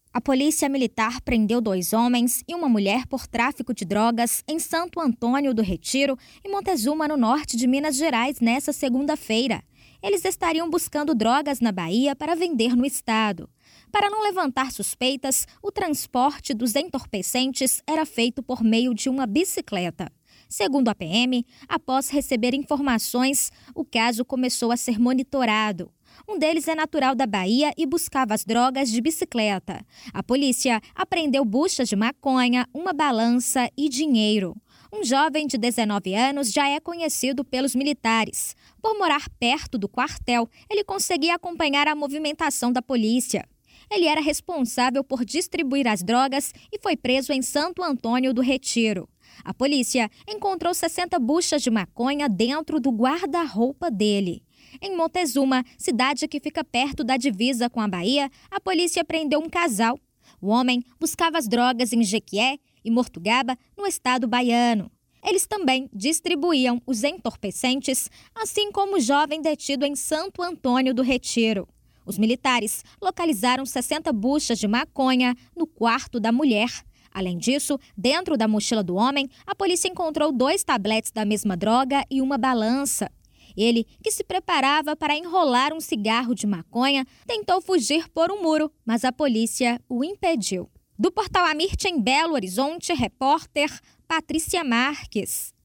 A polícia militar prendeu 2 homens e uma mulher por tráfico de drogas em Santo Antônio do Retiro e Montezuma, no norte de Minas Gerais, nesta segunda-feira. Eles estariam buscando drogas na Bahia para vender no estado. Para não levantar suspeitas, o transporte dos entorpecentes era feito por meio de uma bicicleta. Segundo a PM, após receber informações, o caso começou a ser monitorado. Um deles é natural da Bahia e buscava as drogas de bicicleta. A polícia apreendeu buchas de maconha, uma balança e dinheiro. Um jovem de 19 anos já é conhecido pelos militares. Por morar perto do quartel, ele conseguia acompanhar a movimentação da polícia. Ele era responsável por distribuir as drogas e foi preso em Santo Antônio do Retiro. A polícia encontrou 60 buchas de maconha dentro do guarda-roupa dele. Em Montezuma, cidade que fica perto da divisa com a Bahia, a polícia prendeu um casal. O homem buscava as drogas em Jequié e Mortugaba, no estado baiano. Eles também distribuíam os entorpecentes, assim como o jovem detido em Santo Antônio do Retiro. Os militares localizaram 60 buchas de maconha no quarto da mulher. Além disso, dentro da mochila do homem, a polícia encontrou 2 tabletes da mesma droga e uma balança. Ele, que se preparava para enrolar um cigarro de maconha, tentou fugir por um muro, mas a polícia o impediu. Do Portal Amirte, em Belo Horizonte, repórter Patrícia Marques.